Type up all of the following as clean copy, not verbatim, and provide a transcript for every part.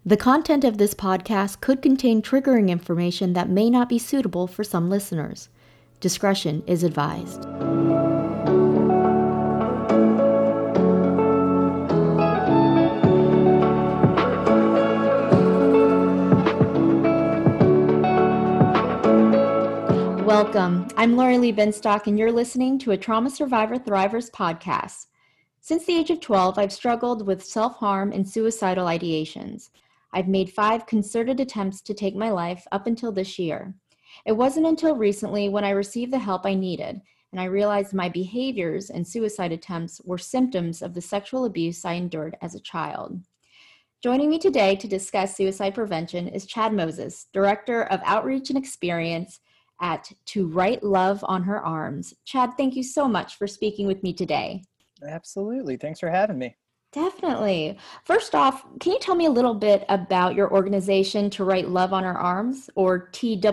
The content of this podcast could contain triggering information that may not be suitable for some listeners. Discretion is advised. Welcome. I'm Lori Lee Benstock, and you're listening to a Trauma Survivor Thrivers podcast. Since the age of 12, I've struggled with self-harm and suicidal ideations. I've made 5 concerted attempts to take my life up until this year. It wasn't until recently when I received the help I needed, and I realized my behaviors and suicide attempts were symptoms of the sexual abuse I endured as a child. Joining me today to discuss suicide prevention is Chad Moses, Director of Outreach and Experience at To Write Love on Her Arms. Chad, thank you so much for speaking with me today. Absolutely. Thanks for having me. Definitely. First off, can you tell me a little bit about your organization, To Write Love on Her Arms, or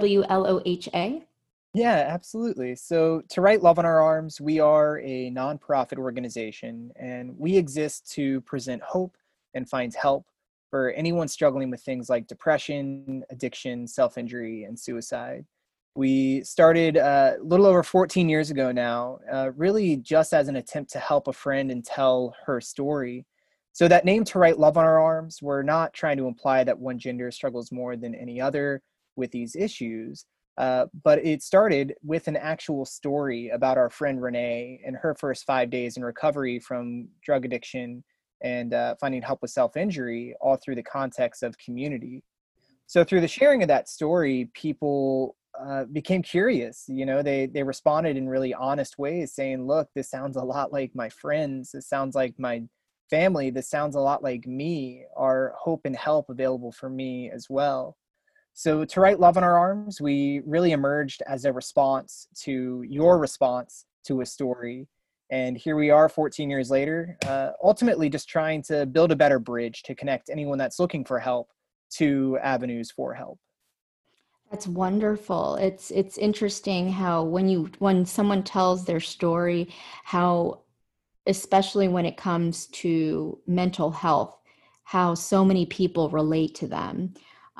TWLOHA? Yeah, absolutely. So, To Write Love on Our Arms, we are a nonprofit organization, and we exist to present hope and find help for anyone struggling with things like depression, addiction, self-injury, and suicide. We started a little over 14 years ago now, really just as an attempt to help a friend and tell her story. So that name, To Write Love on Our Arms, we're not trying to imply that one gender struggles more than any other with these issues. But it started with an actual story about our friend Renee and her first 5 days in recovery from drug addiction and finding help with self-injury, all through the context of community. So through the sharing of that story, people became curious. You know, they responded in really honest ways, saying, "Look, this sounds a lot like my friends. This sounds like my family. This sounds a lot like me. Are hope and help available for me as well?" So To Write Love on Our Arms, we really emerged as a response to your response to a story. And here we are 14 years later, ultimately just trying to build a better bridge to connect anyone that's looking for help to avenues for help. That's wonderful. It's interesting how when someone tells their story, how especially when it comes to mental health, how so many people relate to them.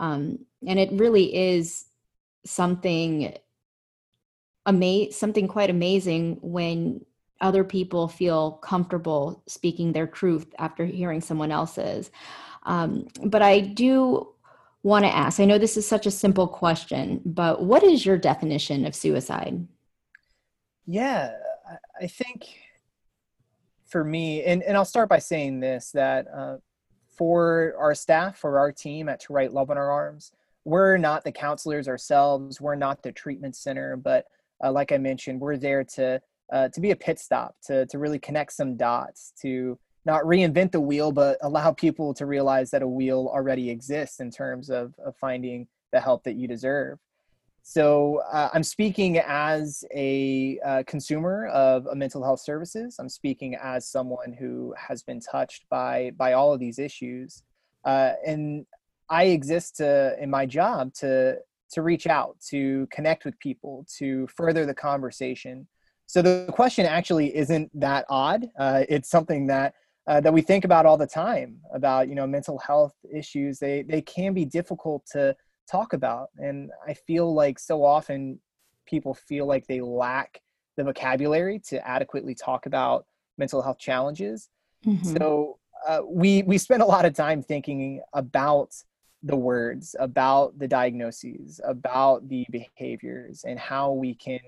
And it really is something something quite amazing when other people feel comfortable speaking their truth after hearing someone else's. But I do want to ask, I know this is such a simple question, but what is your definition of suicide? Yeah, I think for me, and I'll start by saying this, that for our staff, for our team at To Write Love on Our Arms, we're not the counselors ourselves. We're not the treatment center, but like I mentioned, we're there to be a pit stop, to really connect some dots, to not reinvent the wheel, but allow people to realize that a wheel already exists in terms of finding the help that you deserve. So I'm speaking as a consumer of mental health services. I'm speaking as someone who has been touched by all of these issues, and I exist in my job to reach out, to connect with people, to further the conversation. So the question actually isn't that odd. It's something that we think about all the time, about mental health issues. They can be difficult to talk about. And I feel like so often people feel like they lack the vocabulary to adequately talk about mental health challenges. Mm-hmm. So we spend a lot of time thinking about the words, about the diagnoses, about the behaviors, and how we can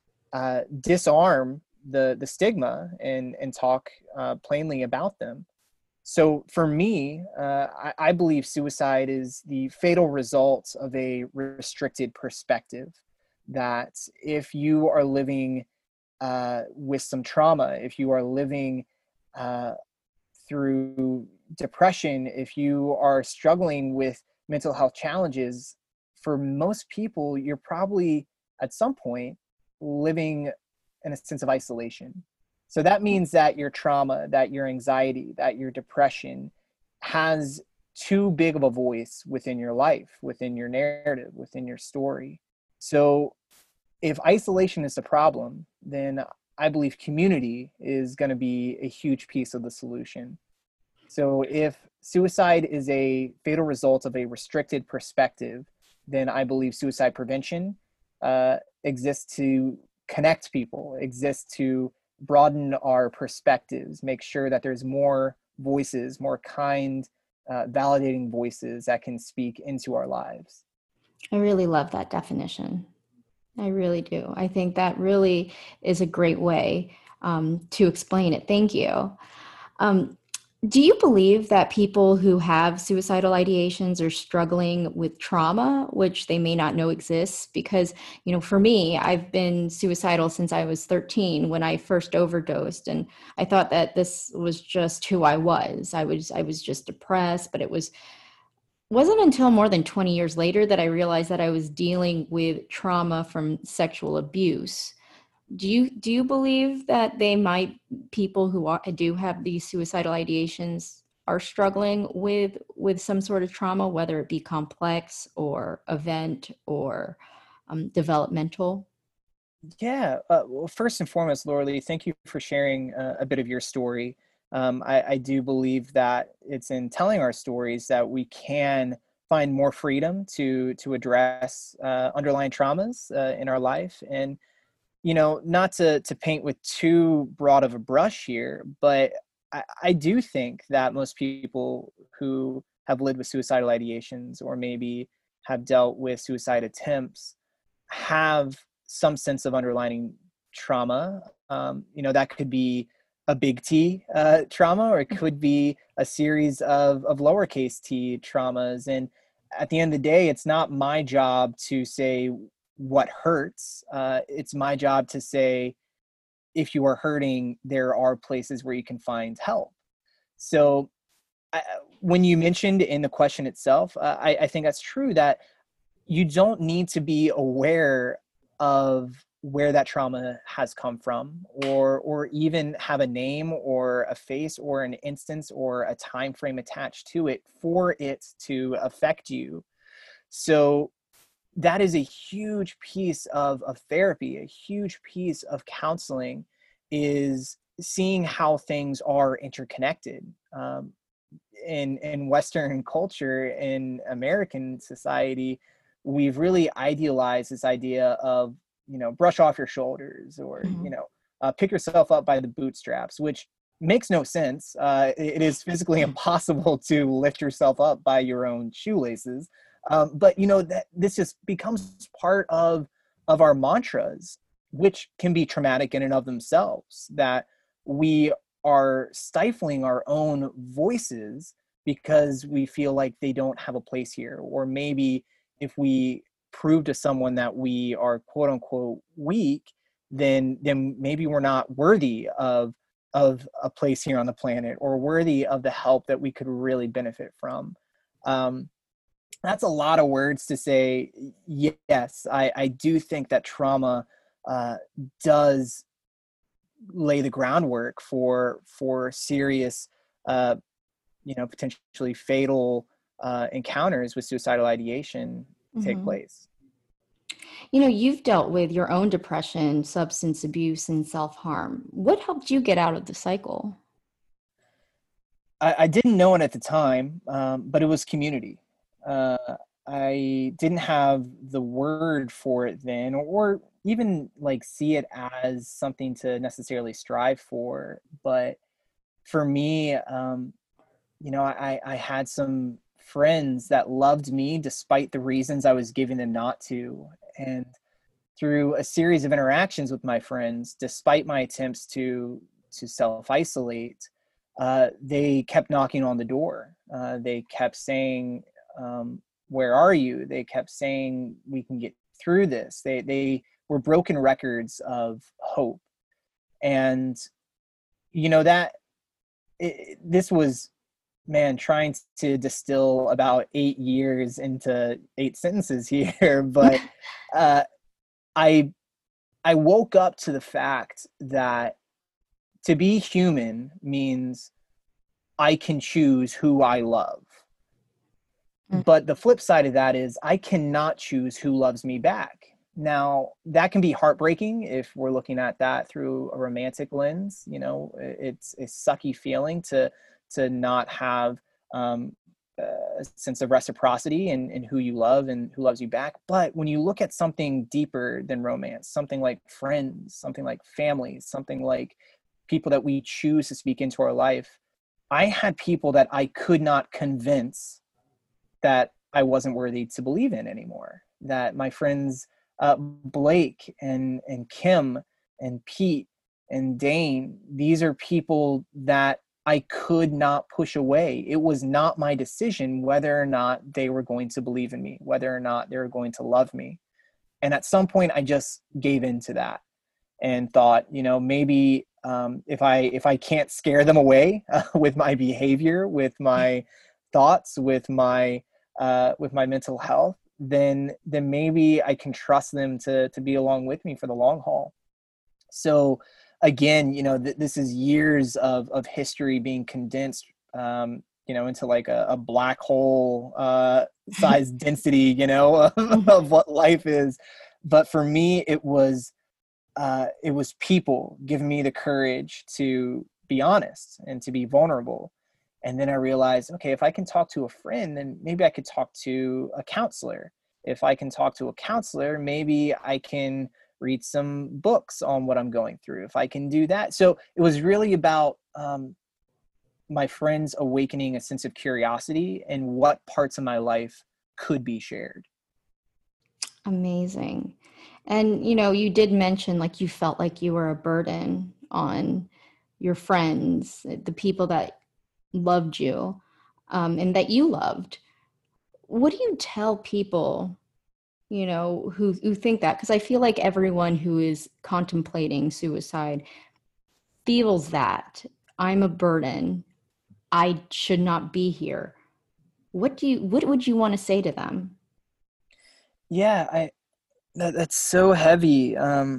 disarm the stigma and talk plainly about them. So for me, I believe suicide is the fatal result of a restricted perspective. That if you are living with some trauma, if you are living uh, through depression, if you are struggling with mental health challenges, for most people, you're probably at some point living in a sense of isolation. So that means that your trauma, that your anxiety, that your depression has too big of a voice within your life, within your narrative, within your story. So if isolation is the problem, then I believe community is going to be a huge piece of the solution. So if suicide is a fatal result of a restricted perspective, then I believe suicide prevention exists to connect people, exists to broaden our perspectives, make sure that there's more voices, more kind, validating voices that can speak into our lives. I really love that definition. I really do. I think that really is a great way to explain it. Thank you. Um, do you believe that people who have suicidal ideations are struggling with trauma, which they may not know exists? Because, for me, I've been suicidal since I was 13 when I first overdosed, and I thought that this was just who I was. I was just depressed, but wasn't until more than 20 years later that I realized that I was dealing with trauma from sexual abuse. Do you believe that people who do have these suicidal ideations are struggling with some sort of trauma, whether it be complex or event or developmental? Yeah. Well, first and foremost, Laura Lee, thank you for sharing a bit of your story. I do believe that it's in telling our stories that we can find more freedom to address underlying traumas in our life. And, not to paint with too broad of a brush here, but I do think that most people who have lived with suicidal ideations or maybe have dealt with suicide attempts have some sense of underlying trauma. That could be a big T trauma, or it could be a series of lowercase t traumas. And at the end of the day, it's not my job to say what hurts. It's my job to say, if you are hurting, there are places where you can find help. So I, when you mentioned in the question itself, I think that's true that you don't need to be aware of where that trauma has come from, or even have a name or a face or an instance or a time frame attached to it for it to affect you. So that is a huge piece of therapy, a huge piece of counseling, is seeing how things are interconnected. In Western culture, in American society, we've really idealized this idea of, brush off your shoulders, or, Mhm. pick yourself up by the bootstraps, which makes no sense. It is physically impossible to lift yourself up by your own shoelaces. But that this just becomes part of our mantras, which can be traumatic in and of themselves, that we are stifling our own voices because we feel like they don't have a place here. Or maybe if we prove to someone that we are quote unquote weak, then maybe we're not worthy of a place here on the planet, or worthy of the help that we could really benefit from. Um, that's a lot of words to say. Yes, I do think that trauma uh, does lay the groundwork for serious, uh, potentially fatal encounters with suicidal ideation take Mhm. place. You've dealt with your own depression, substance abuse, and self-harm. What helped you get out of the cycle? I didn't know it at the time, but it was community. Uh, I didn't have the word for it then, or even like see it as something to necessarily strive for. But for me, I had some friends that loved me despite the reasons I was giving them not to. And through a series of interactions with my friends, despite my attempts to self isolate, they kept knocking on the door. They kept saying, "Where are you?" They kept saying, "We can get through this." They were broken records of hope, and that this was, man, trying to distill about 8 years into 8 sentences here, but uh, I I woke up to the fact that to be human means I can choose who I love. But the flip side of that is I cannot choose who loves me back. Now, that can be heartbreaking if we're looking at that through a romantic lens. It's a sucky feeling to not have a sense of reciprocity in who you love and who loves you back. But when you look at something deeper than romance, something like friends, something like families, something like people that we choose to speak into our life, I had people that I could not convince that I wasn't worthy to believe in anymore. That my friends, Blake and Kim and Pete and Dane, these are people that I could not push away. It was not my decision whether or not they were going to believe in me, whether or not they were going to love me. And at some point, I just gave in to that and thought, maybe if I can't scare them away with my behavior, with my thoughts, with my mental health, then maybe I can trust them to be along with me for the long haul. So again, this is years of history being condensed, into like a black hole size density, of what life is. But for me, it was people giving me the courage to be honest and to be vulnerable. And then I realized, okay, if I can talk to a friend, then maybe I could talk to a counselor. If I can talk to a counselor, maybe I can read some books on what I'm going through. If I can do that. So it was really about my friends awakening a sense of curiosity and what parts of my life could be shared. Amazing. And, you did mention like you felt like you were a burden on your friends, the people that loved you, and that you loved. What do you tell people, who think that? Because I feel like everyone who is contemplating suicide feels that I'm a burden. I should not be here. What would you want to say to them? Yeah, that's so heavy.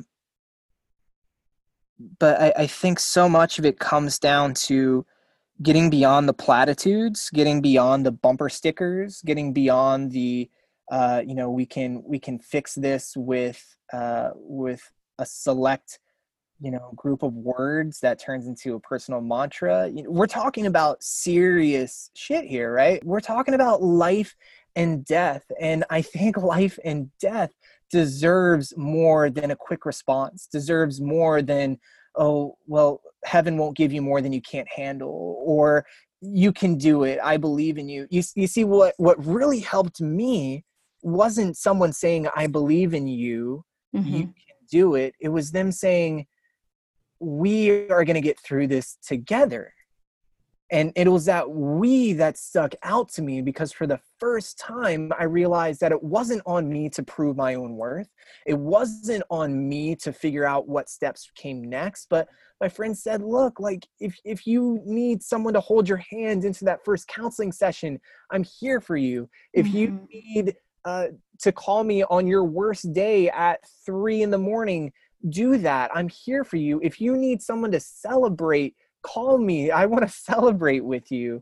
But I think so much of it comes down to getting beyond the platitudes, getting beyond the bumper stickers, getting beyond the, we can fix this with a select, group of words that turns into a personal mantra. We're talking about serious shit here, right? We're talking about life and death. And I think life and death deserves more than a quick response, deserves more than, oh, well, heaven won't give you more than you can't handle, or you can do it, I believe in you. You see, what really helped me wasn't someone saying, I believe in you, you Mm-hmm. can do it. It was them saying, we are going to get through this together. And it was that we that stuck out to me, because for the first time, I realized that it wasn't on me to prove my own worth. It wasn't on me to figure out what steps came next. But my friend said, look, like if you need someone to hold your hand into that first counseling session, I'm here for you. If you Mm-hmm. need to call me on your worst day at 3 a.m, do that. I'm here for you. If you need someone to celebrate, call me. I want to celebrate with you.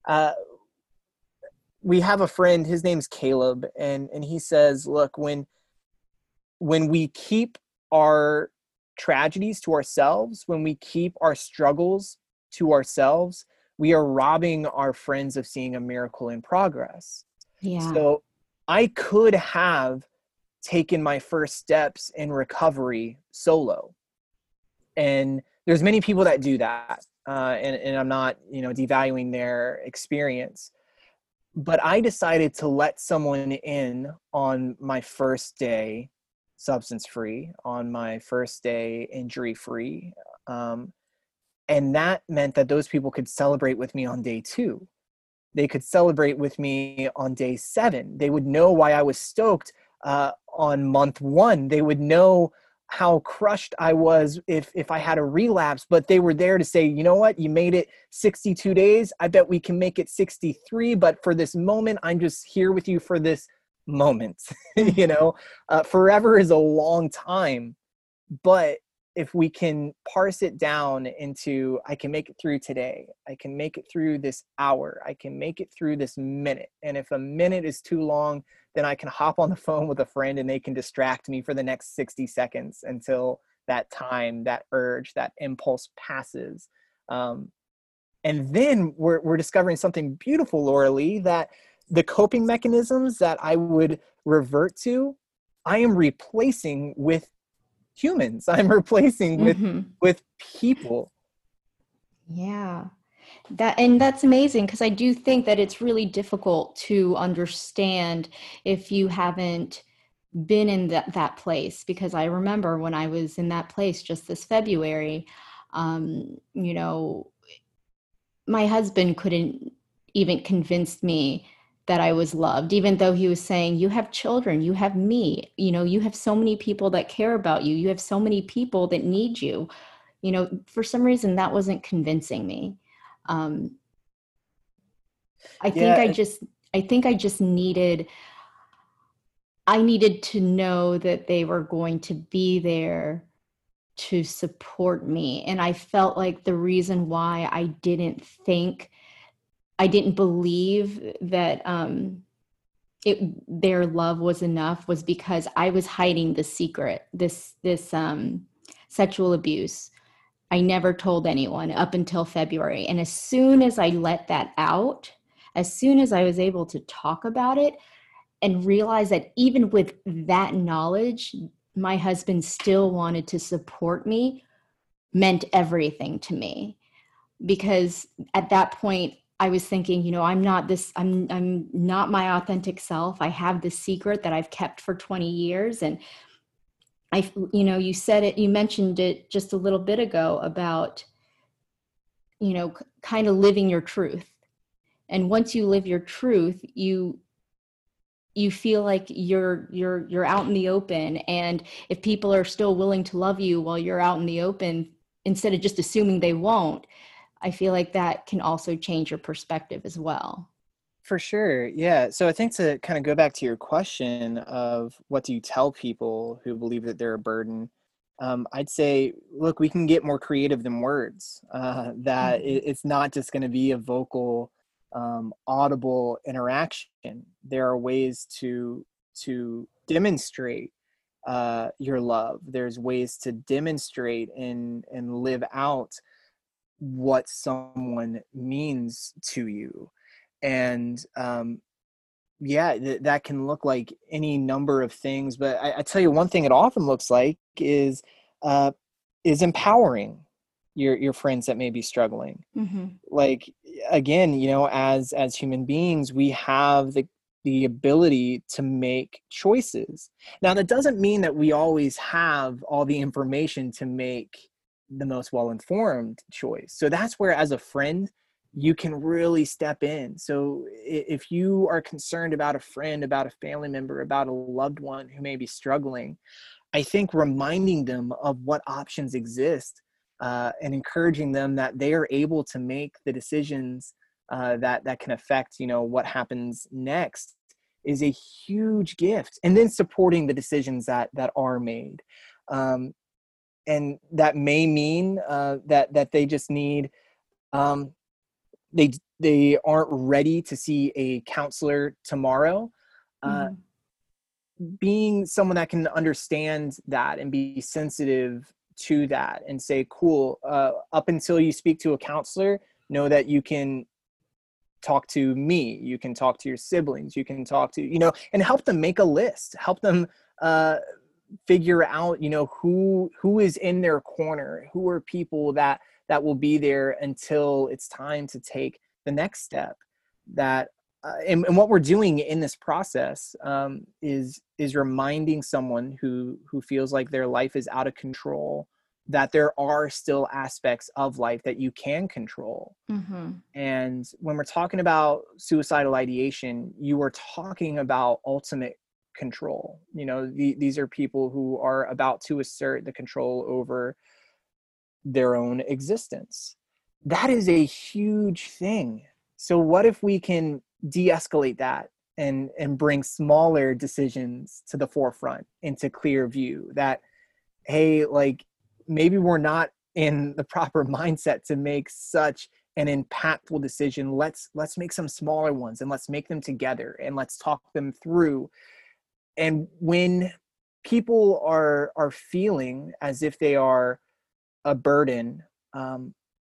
We have a friend, his name's Caleb, and he says, look, when we keep our tragedies to ourselves, when we keep our struggles to ourselves, we are robbing our friends of seeing a miracle in progress. Yeah. So I could have taken my first steps in recovery solo. And there's many people that do that. And I'm not, devaluing their experience. But I decided to let someone in on my first day substance free, on my first day injury free. And that meant that those people could celebrate with me on day 2. They could celebrate with me on day 7. They would know why I was stoked on month 1. They would know how crushed I was if I had a relapse, but they were there to say, you know what, you made it 62 days. I bet we can make it 63. But for this moment, I'm just here with you for this moment. Forever is a long time. But if we can parse it down into, I can make it through today, I can make it through this hour, I can make it through this minute. And if a minute is too long, then I can hop on the phone with a friend and they can distract me for the next 60 seconds until that time, that urge, that impulse passes. And And then we're discovering something beautiful, Laura Lee, that the coping mechanisms that I would revert to, I am replacing with humans. I'm replacing with people. Yeah. That's amazing, because I do think that it's really difficult to understand if you haven't been in that place, because I remember when I was in that place just this February, you know, my husband couldn't even convince me that I was loved, even though he was saying, you have children, you have me, you have so many people that care about you. You have so many people that need you. For some reason that wasn't convincing me. Um, I think Yeah, I just needed to know that they were going to be there to support me. And I felt like the reason why I didn't believe that their love was enough was because I was hiding the secret, this sexual abuse. I never told anyone up until February. And as soon as I let that out, as soon as I was able to talk about it and realize that even with that knowledge, my husband still wanted to support me, meant everything to me. Because at that point, I was thinking, I'm not my authentic self. I have this secret that I've kept for 20 years. And you mentioned it just a little bit ago about, kind of living your truth. And once you live your truth, you feel like you're out in the open. And if people are still willing to love you while you're out in the open, instead of just assuming they won't, I feel like that can also change your perspective as well. for sure. Yeah. So I think to kind of go back to your question of what do you tell people who believe that they're a burden, I'd say, look, we can get more creative than words. That it's not just going to be a vocal, audible interaction. There are ways to demonstrate your love. There's ways to demonstrate and live out what someone means to you. And yeah, that can look like any number of things, but I tell you one thing it often looks like uh, is empowering your friends that may be struggling. Like, again, as human beings, we have the ability to make choices. Now, that doesn't mean that we always have all the information to make the most well-informed choice. So that's where, as a friend, you can really step in. So if you are concerned about a friend, about a family member, about a loved one who may be struggling, I think reminding them of what options exist, and encouraging them that they are able to make the decisions that can affect, what happens next, is a huge gift. And then supporting the decisions that are made. And that may mean that they just need, they aren't ready to see a counselor tomorrow. Being someone that can understand that and be sensitive to that and say, cool, up until you speak to a counselor, know that you can talk to me, you can talk to your siblings, you can talk to, and help them make a list, help them figure out, who is in their corner, who are people that will be there until it's time to take the next step. That and what we're doing in this process is reminding someone who feels like their life is out of control, that there are still aspects of life that you can control. And when we're talking about suicidal ideation, you are talking about ultimate control. These are people who are about to assert the control over their own existence. That is a huge thing. So what if we can de-escalate that and bring smaller decisions to the forefront, into clear view, that, hey, like, maybe we're not in the proper mindset to make such an impactful decision. Let's make some smaller ones, and let's make them together, and let's talk them through. And when people are feeling as if they are a burden,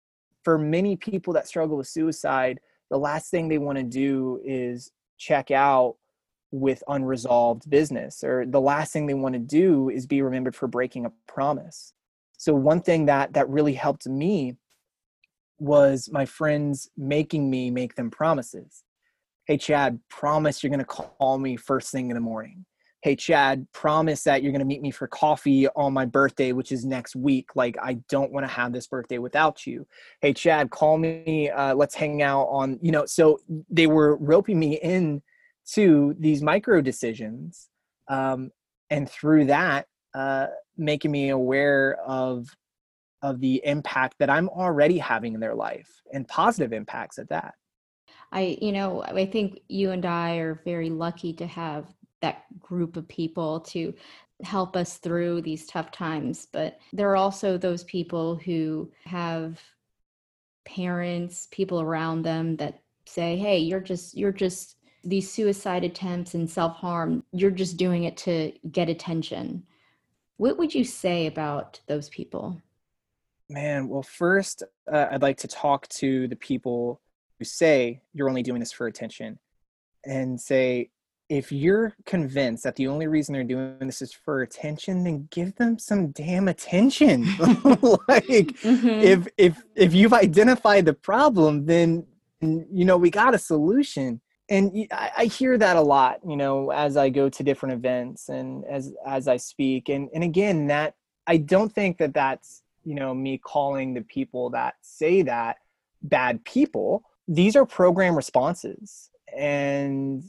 for many people that struggle with suicide, the last thing they want to do is check out with unresolved business, or the last thing they want to do is be remembered for breaking a promise. So one thing that really helped me was my friends making me make them promises. Hey, Chad, promise you're going to call me first thing in the morning. Hey, Chad, promise that you're going to meet me for coffee on my birthday, which is next week. Like, I don't want to have this birthday without you. Hey, Chad, call me. Let's hang out on, so they were roping me in to these micro decisions. And through that, making me aware of the impact that I'm already having in their life, and positive impacts at that. I think you and I are very lucky to have that group of people to help us through these tough times. But there are also those people who have parents, people around them that say, hey, you're just these suicide attempts and self-harm, you're just doing it to get attention. What would you say about those people? Man, well, first, I'd like to talk to the people who say you're only doing this for attention, and say, if you're convinced that the only reason they're doing this is for attention, then give them some damn attention. Like, Mm-hmm. if you've identified the problem, then we got a solution. And I hear that a lot, as I go to different events and as I speak. And again, that I don't think that that's, me calling the people that say that bad people. These are program responses. And,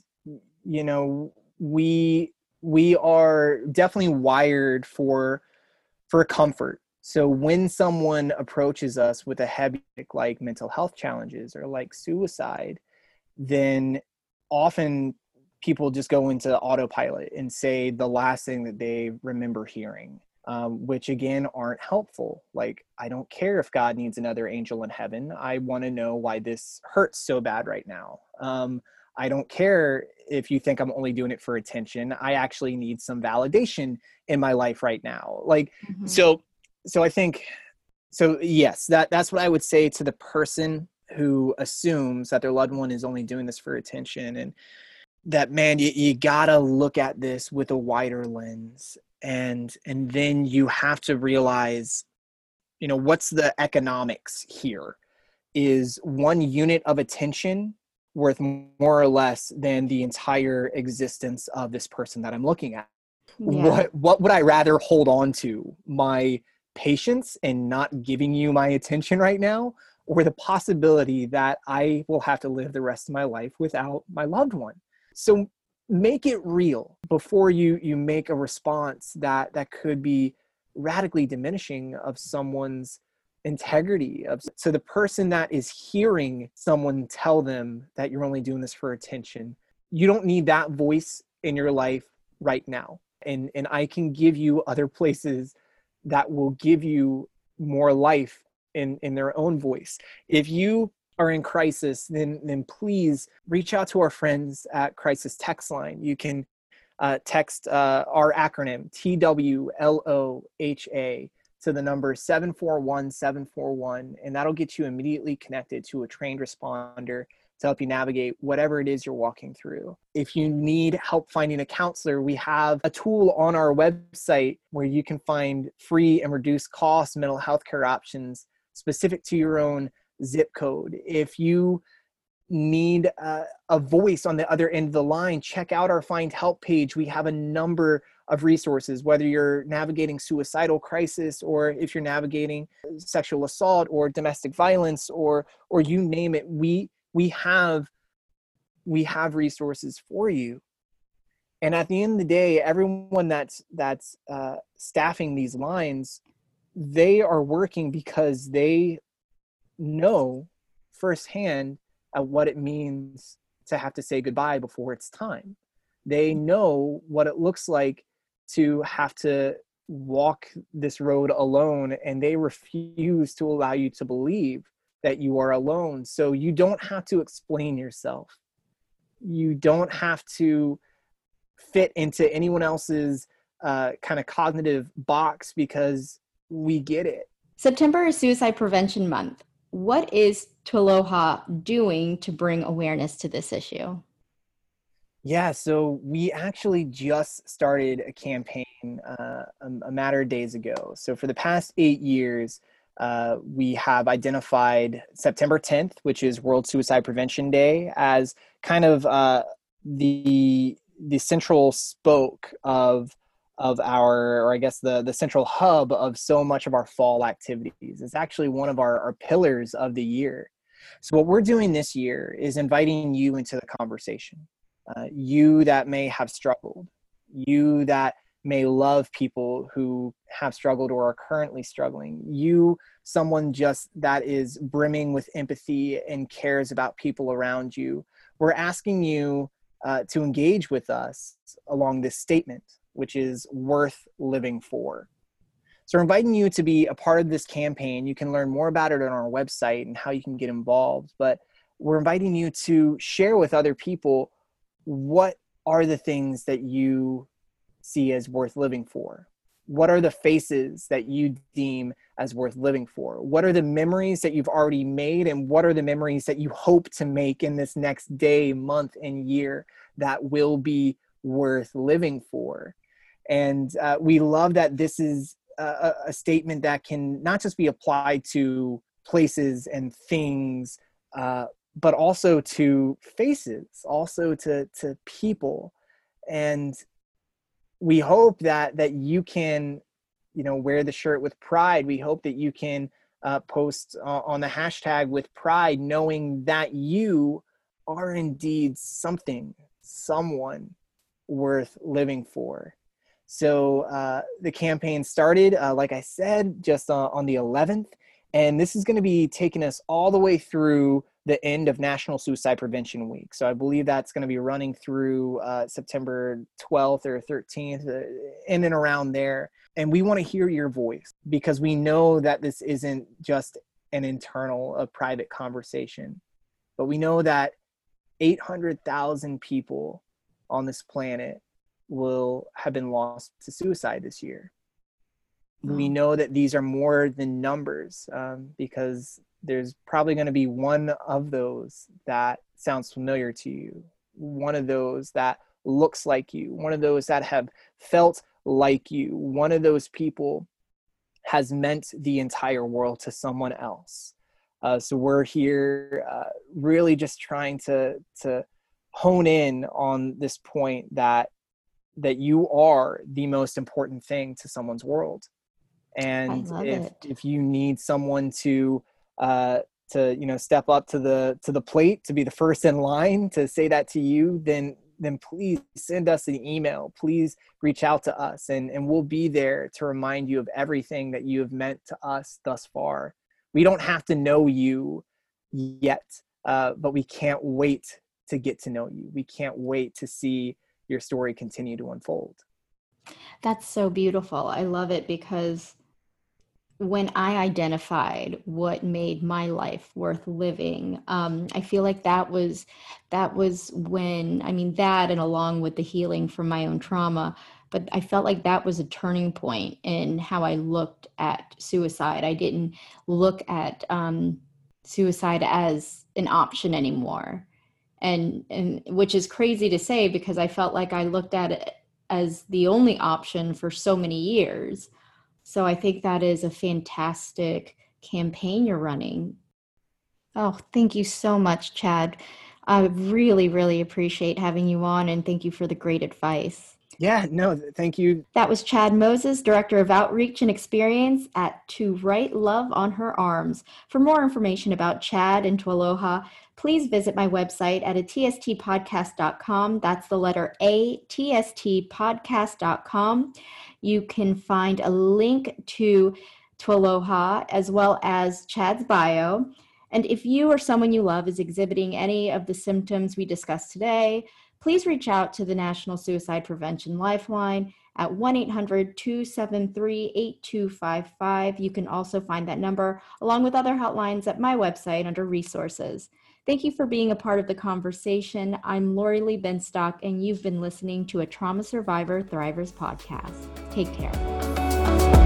we are definitely wired for comfort. So when someone approaches us with a heavy, like mental health challenges or like suicide, then often people just go into autopilot and say the last thing that they remember hearing, which again aren't helpful. Like, I don't care if God needs another angel in heaven. I want to know why this hurts so bad right now. I don't care if you think I'm only doing it for attention. I actually need some validation in my life right now. Like, Mm-hmm. so I think, so yes, that's what I would say to the person who assumes that their loved one is only doing this for attention. And that, man, you gotta look at this with a wider lens. And then you have to realize, what's the economics here? Is one unit of attention worth more or less than the entire existence of this person that I'm looking at? Yeah. What would I rather hold on to? My patience and not giving you my attention right now, or the possibility that I will have to live the rest of my life without my loved one? So make it real before you make a response that could be radically diminishing of someone's integrity. So the person that is hearing someone tell them that you're only doing this for attention, you don't need that voice in your life right now. And I can give you other places that will give you more life in their own voice. If you are in crisis, then please reach out to our friends at Crisis Text Line. You can text our acronym TWLOHA to the number 741-741, and that'll get you immediately connected to a trained responder to help you navigate whatever it is you're walking through. If you need help finding a counselor, we have a tool on our website where you can find free and reduced cost mental health care options specific to your own zip code. If you need a voice on the other end of the line, check out our Find Help page. We have a number of resources, whether you're navigating suicidal crisis, or if you're navigating sexual assault or domestic violence, or you name it. We have resources for you. And at the end of the day, everyone that's staffing these lines, they are working because they know firsthand what it means to have to say goodbye before it's time. They know what it looks like to have to walk this road alone, and they refuse to allow you to believe that you are alone. So you don't have to explain yourself. You don't have to fit into anyone else's kind of cognitive box, because we get it. September is Suicide Prevention Month. what is Tualoha doing to bring awareness to this issue? Yeah, so we actually just started a campaign a matter of days ago. So for the past 8 years, we have identified September 10th, which is World Suicide Prevention Day, as kind of the central spoke of our, or I guess the central hub of so much of our fall activities. It's actually one of our pillars of the year. So what we're doing this year is inviting you into the conversation. You that may have struggled, you that may love people who have struggled or are currently struggling, you, someone just that is brimming with empathy and cares about people around you. We're asking you to engage with us along this statement, which is worth living for. So we're inviting you to be a part of this campaign. You can learn more about it on our website and how you can get involved, but we're inviting you to share with other people what are the things that you see as worth living for? What are the faces that you deem as worth living for? What are the memories that you've already made? And what are the memories that you hope to make in this next day, month, and year that will be worth living for? And we love that this is a statement that can not just be applied to places and things, but also to faces, also to people. And we hope that you can, wear the shirt with pride. We hope that you can post on the hashtag with pride, knowing that you are indeed someone worth living for. So the campaign started, like I said, just on the 11th. And this is going to be taking us all the way through the end of National Suicide Prevention Week. So I believe that's going to be running through September 12th or 13th, in and around there. And we want to hear your voice, because we know that this isn't just an internal, a private conversation, but we know that 800,000 people on this planet will have been lost to suicide this year. We know that these are more than numbers, because there's probably going to be one of those that sounds familiar to you, one of those that looks like you, one of those that have felt like you, one of those people has meant the entire world to someone else. So we're here really just trying to hone in on this point that you are the most important thing to someone's world. And if you need someone to step up to the plate, to be the first in line to say that to you, then please send us an email. Please reach out to us, and we'll be there to remind you of everything that you have meant to us thus far. We don't have to know you yet, but we can't wait to get to know you. We can't wait to see your story continue to unfold. That's so beautiful. I love it, because when I identified what made my life worth living, I feel like that was when, that, and along with the healing from my own trauma, but I felt like that was a turning point in how I looked at suicide. I didn't look at suicide as an option anymore. And which is crazy to say, because I felt like I looked at it as the only option for so many years. So I think that is a fantastic campaign you're running. Oh, thank you so much, Chad. I really, really appreciate having you on, and thank you for the great advice. Yeah, no, thank you. That was Chad Moses, Director of Outreach and Experience at To Write Love on Her Arms. For more information about Chad and Tualoha, please visit my website at atstpodcast.com. That's the letter A, tstpodcast.com. You can find a link to Tualoha as well as Chad's bio. And if you or someone you love is exhibiting any of the symptoms we discussed today, please reach out to the National Suicide Prevention Lifeline at 1-800-273-8255. You can also find that number along with other hotlines at my website under resources. Thank you for being a part of the conversation. I'm Lori Lee Benstock, and you've been listening to a Trauma Survivor Thrivers podcast. Take care.